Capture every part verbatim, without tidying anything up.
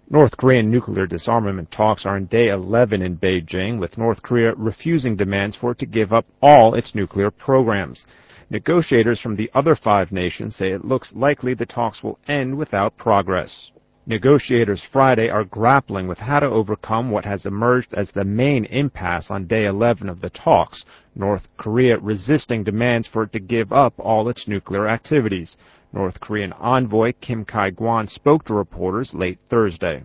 North Korean nuclear disarmament talks are on day eleven in Beijing, with North Korea refusing demands for it to give up all its nuclear programs. Negotiators from the other five nations say it looks likely the talks will end without progress. Negotiators Friday are grappling with how to overcome what has emerged as the main impasse on day eleven of the talks, North Korea resisting demands for it to give up all its nuclear activities. North Korean envoy Kim Kye-gwan spoke to reporters late Thursday.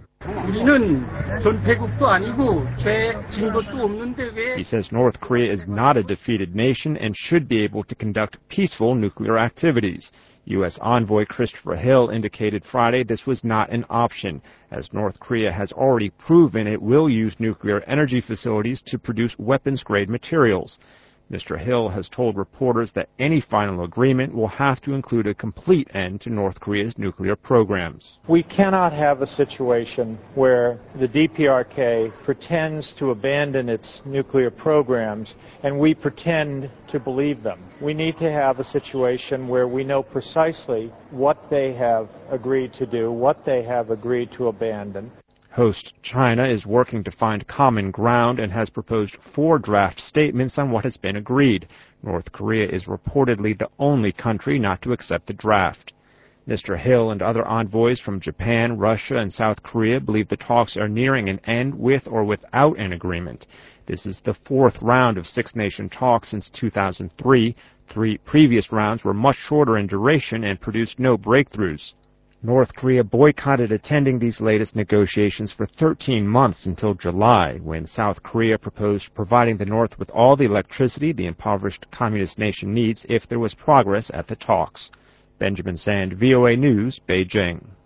He says North Korea is not a defeated nation and should be able to conduct peaceful nuclear activities. U S envoy Christopher Hill indicated Friday this was not an option, as North Korea has already proven it will use nuclear energy facilities to produce weapons-grade materials. Mister Hill has told reporters that any final agreement will have to include a complete end to North Korea's nuclear programs. We cannot have a situation where the D P R K pretends to abandon its nuclear programs and we pretend to believe them. We need to have a situation where we know precisely what they have agreed to do, what they have agreed to abandon. Host China is working to find common ground and has proposed four draft statements on what has been agreed. North Korea is reportedly the only country not to accept the draft. Mister Hill and other envoys from Japan, Russia, and South Korea believe the talks are nearing an end with or without an agreement. This is the fourth round of six-nation talks since two thousand three. Three previous rounds were much shorter in duration and produced no breakthroughs. North Korea boycotted attending these latest negotiations for thirteen months until July, when South Korea proposed providing the North with all the electricity the impoverished communist nation needs if there was progress at the talks. Benjamin Sand, V O A News, Beijing.